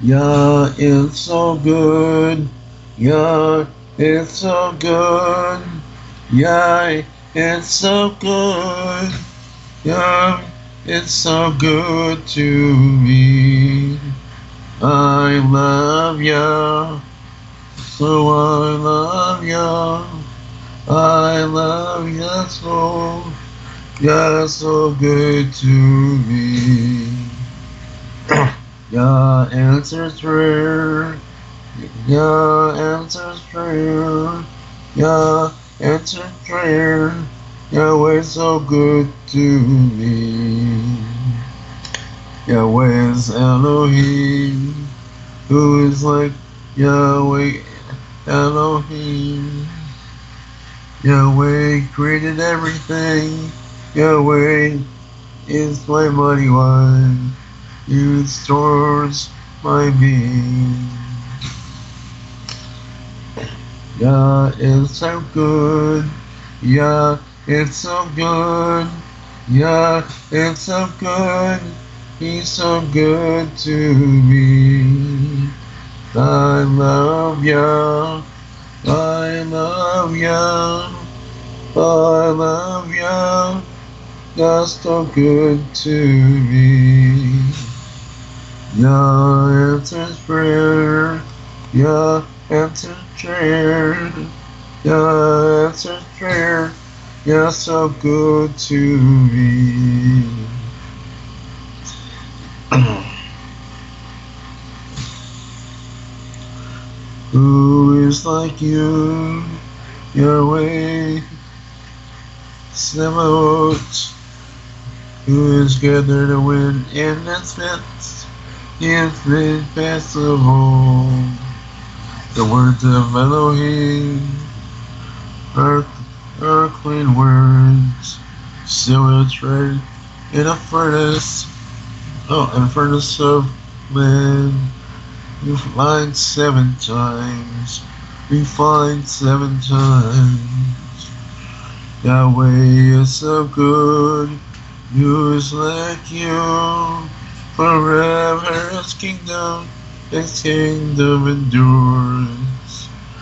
Yeah, it's so good. Yeah, it's so good. Yeah, it's so good. Yeah, it's so good to me. I love ya. So I love ya. I love ya so. You're so good to me. Your answer's prayer. Your answer's prayer. Your answer's prayer. Yahweh so good to me. Yahweh is Elohim. Who is like Yahweh Elohim? Yahweh created everything. Yahweh is my mighty one. He restores my being. Yeah, it's so good. Yeah, it's so good. Yeah, it's so good. He's so good to me. I love ya. I love ya. I love ya. You're so good to me. Your answers prayer. Your answers prayer. Your answers prayer. You're so good to me. Who is like you? Yahweh Sebaot. Who is gathered the wind in its midst? He is made passable. The words of Elohim are, are clean words. Silver tried in a furnace. In a furnace of men. Refined 7 times. Refined 7 times. Yahweh is so good. Who is like you? Forever his kingdom endures.